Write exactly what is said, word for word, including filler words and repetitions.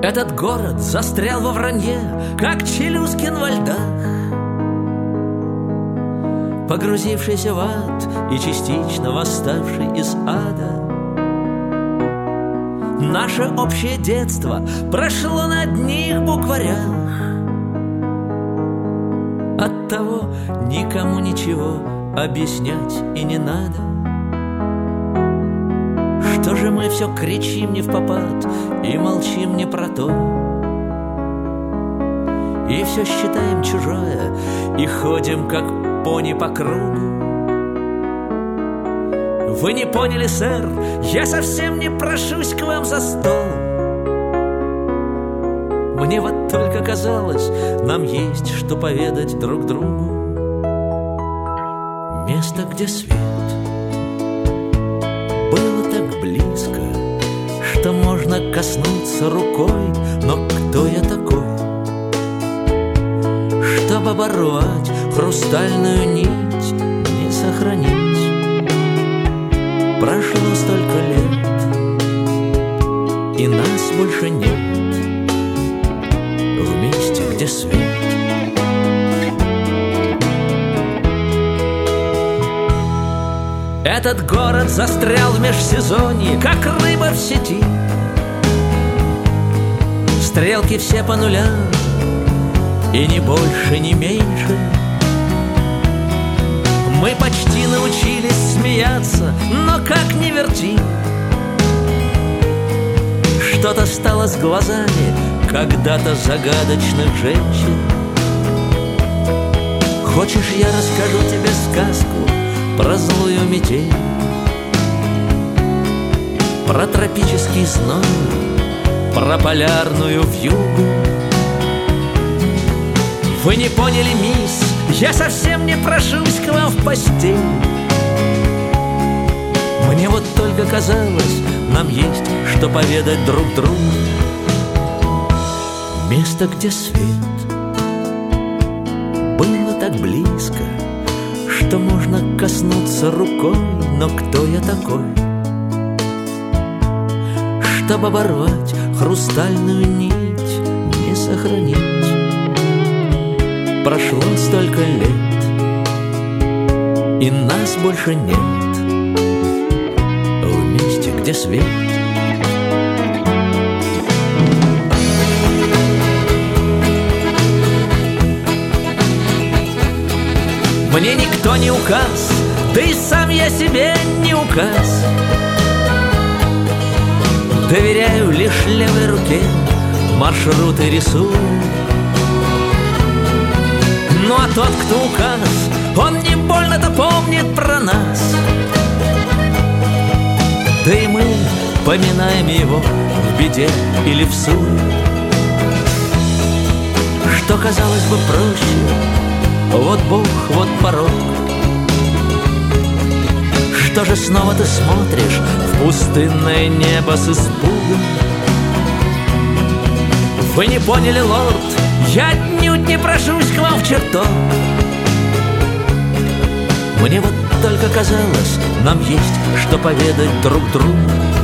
Этот город застрял во вранье, как Челюскин во льдах, погрузившийся в ад и частично восставший из ада. Наше общее детство прошло на одних букварях. Оттого никому ничего объяснять и не надо. Что же мы все кричим не впопад и молчим не про то, и все считаем чужое и ходим как пони по кругу? Вы не поняли, сэр, я совсем не прошусь к вам за стол. Мне вот только казалось, нам есть что поведать друг другу. Место, где свет было так близко, что можно коснуться рукой. Но кто я такой, чтобы оборвать хрустальную нить, не сохранить? Прошло столько лет, и нас больше нет в месте, где свет. Этот город застрял в межсезонье, как рыба в сети. Стрелки все по нулям, и ни больше, ни меньше. Мы почти научились смеяться, но как ни верти, что-то стало с глазами когда-то загадочных женщин. Хочешь, я расскажу тебе сказку про злую метель, про тропический зной, про полярную вьюгу? Вы не поняли, мисс, я совсем не прошусь к вам в постель. Мне вот только казалось, нам есть что поведать друг другу. Место, где свет было так близко, что можно коснуться рукой. Но кто я такой, чтобы оборвать хрустальную нить, не сохранить? Прошло столько лет, и нас больше нет в месте, где свет. Мне никто не указ, да и сам я себе не указ. Доверяю лишь левой руке, маршруты рисую. Ну а тот, кто указ, он не больно-то помнит про нас. Да и мы поминаем его в беде или в суе. Что казалось бы проще, вот Бог, вот порог. Что же снова ты смотришь в пустынное небо с испугом? Вы не поняли, лорд, я отнюдь не прошусь к вам в чертог. Мне вот только казалось, нам есть что поведать друг другу.